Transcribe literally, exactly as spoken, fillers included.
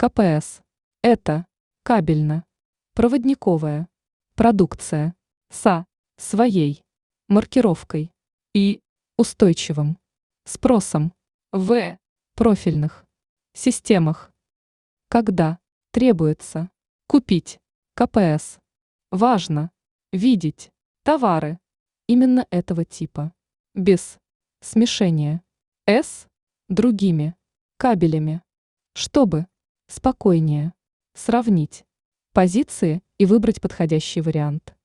КПС – это кабельно, проводниковая, продукция, с своей маркировкой и устойчивым спросом в профильных системах. Когда требуется купить КПС, важно видеть товары именно этого типа, без смешения с другими кабелями, чтобы спокойнее сравнить позиции и выбрать подходящий вариант.